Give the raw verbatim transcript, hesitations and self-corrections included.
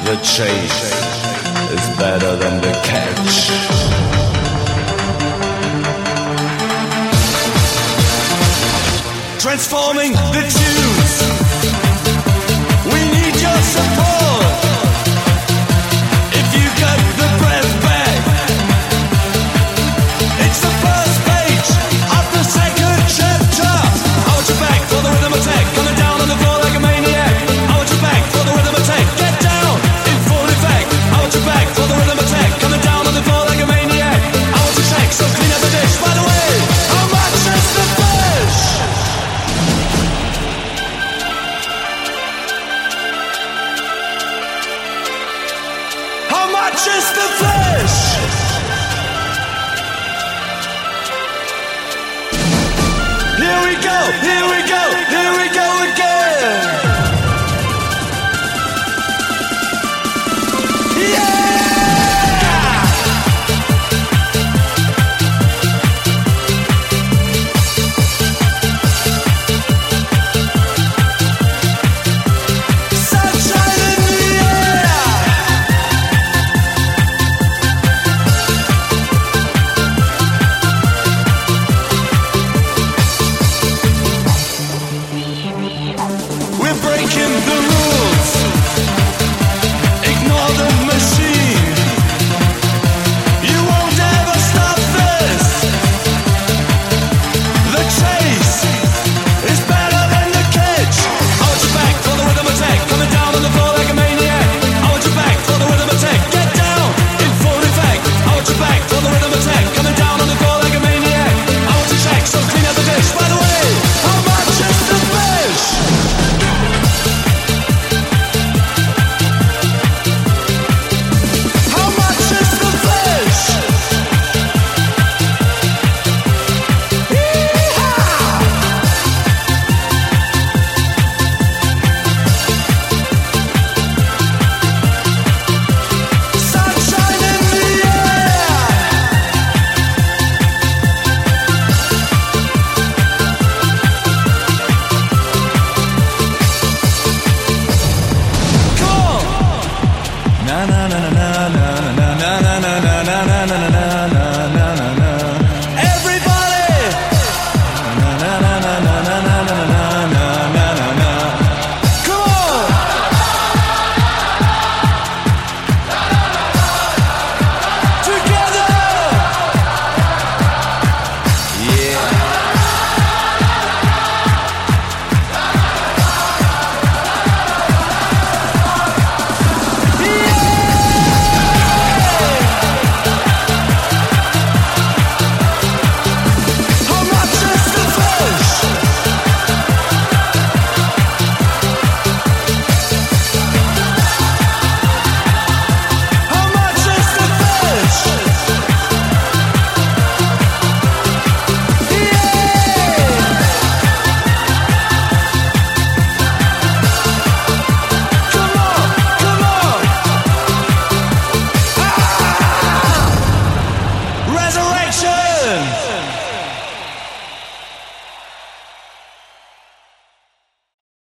The chase is better than the catch. Transforming the tunes. We need your support. If you got the breath back, it's the first page of the second chapter. I want you back for the rhythm attack, coming down on the floor like a maniac. I want you back for the rhythm attack, get down in full effect. I want you back for the rhythm attack, coming down on the floor like a maniac. I want you check, so clean up the dish. By the way, how much is the fish? How much is the fish? Here we go, here we